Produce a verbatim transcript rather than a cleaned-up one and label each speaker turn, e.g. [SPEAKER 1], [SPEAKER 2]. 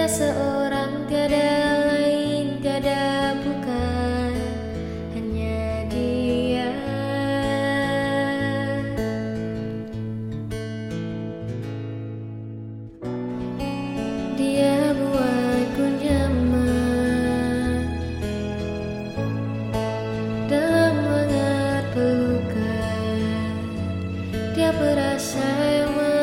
[SPEAKER 1] seorang, tiada lain, tiada bukan, hanya dia. Dia buatku nyaman dalam hangat pelukan. Dia perasa yang